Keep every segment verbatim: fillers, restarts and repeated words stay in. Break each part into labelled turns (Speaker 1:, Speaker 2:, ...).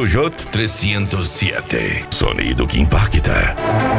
Speaker 1: Peugeot trezentos e sete. Sonido que impacta.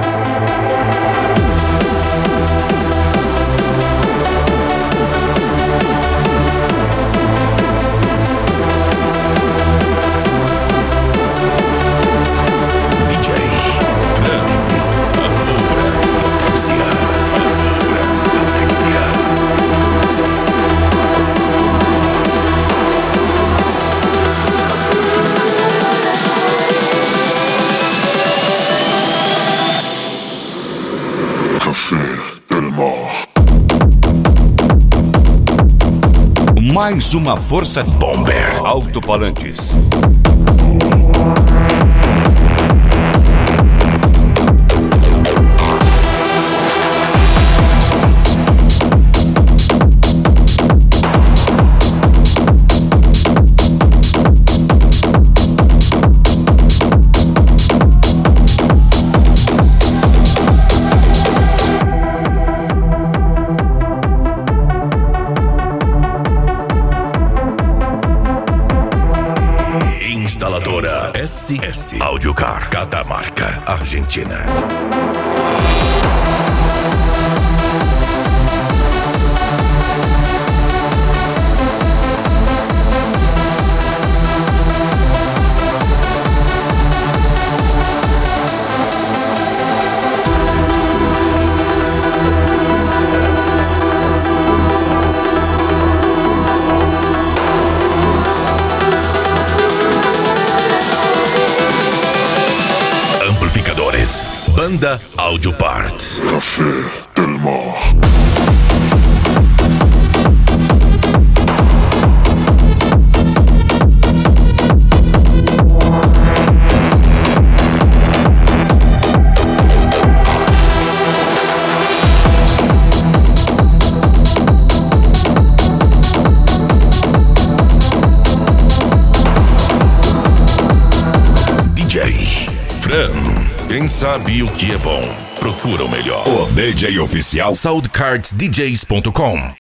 Speaker 2: Mais uma força Bomber Alto-Falantes.
Speaker 1: Instaladora S S Audiocar, Catamarca, Argentina. Banda Audio Parts.
Speaker 3: Café Del Mar.
Speaker 1: D J Fran. Quem sabe o que é bom, procura o melhor.
Speaker 2: O D J oficial
Speaker 1: soundcards d js ponto com.